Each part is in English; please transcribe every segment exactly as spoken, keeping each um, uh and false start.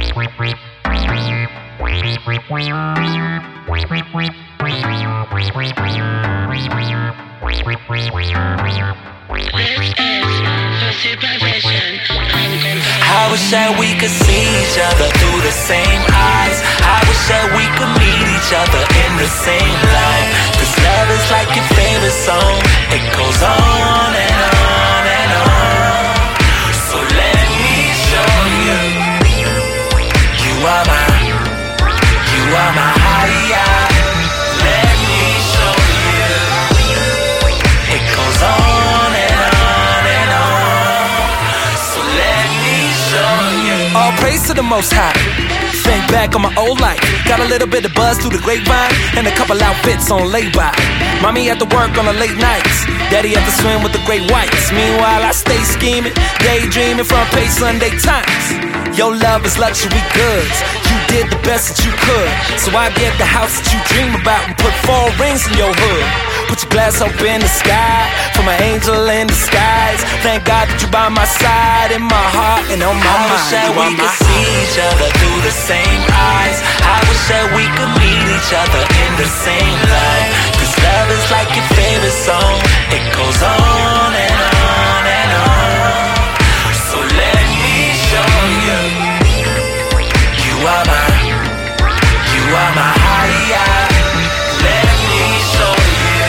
I wish that we could see each other through the same eyes. I wish that we could meet each other in the same light. Cause love is like your favorite song. It goes on and on and on. So let me show you. You are my, you are my higher. Let me show you. It goes on and on and on. So let me show you. All praise to the Most High. Think back on my old life. Got a little bit of buzz through the grapevine and a couple outfits on lay-by. Mommy had to work on the late nights. Daddy had to swim with the great whites. Meanwhile, I stay scheming, daydreaming from page Sunday Times. Your love is luxury goods. You did the best that you could. So I get the house that you dream about and put four rings in your hood. Put your glass up in the sky for my angel in disguise. Thank God that you by my side, in my heart and on my I mind. wish that we could see each other through the same eyes. I wish that we could meet each other in the same light. Cause love is like your favorite song. It goes on and on and on. So let me show you. You are my, you are my higher. Let me show you.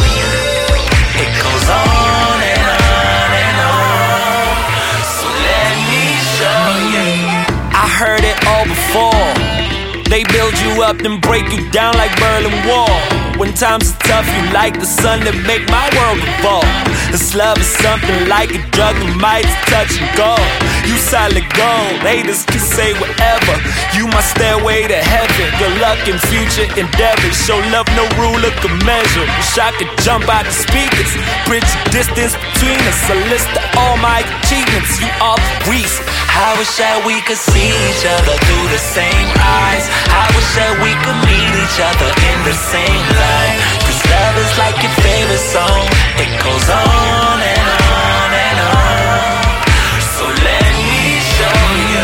It goes on and on and on. So let me show you. I heard it all before. They build you up then break you down like Berlin Wall. When times are tough, you like the sun that make my world revolve. This love is something like a drug that might touch and go. You solid gold, haters can say whatever. You my stairway to heaven. Your luck and future endeavors. Show love no ruler can measure. Wish I could jump out the speakers, bridge the distance between us. A list of all my achievements. You are the reason. I wish that we could see each other through the same eyes. I wish that we could meet each other in the same light. Cause love is like your favorite song. It goes on and on and on. So let me show you.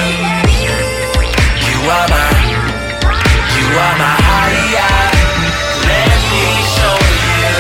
You are my, you are my higher. Let me show you.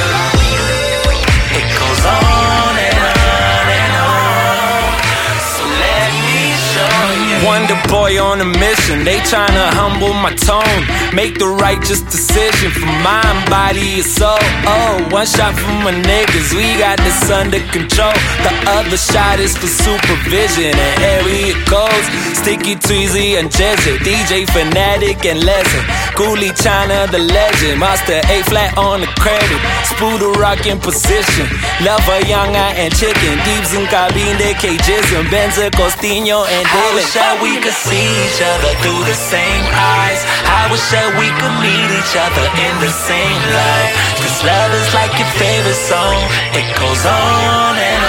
It goes on and on and on. So let me show you. Wonder boy on a mission, they tryna humble my tone. Make the righteous decision for mind, body, and soul. Oh, one shot from my niggas, we got this under control. The other shot is for supervision, and here it goes. Sticky, Tweezy, and Jezzy, D J Fanatic and Lesson. Coolie China, the legend. Master A flat on the credit. Spooder rock in position. Lover, younger, and chicken. Deeps in cabine, cages, and Benza, Costino, and I Dylan. wish that we could see each other through the same eyes. I wish that we could meet each other in the same light. Cause love is like your favorite song. It goes on and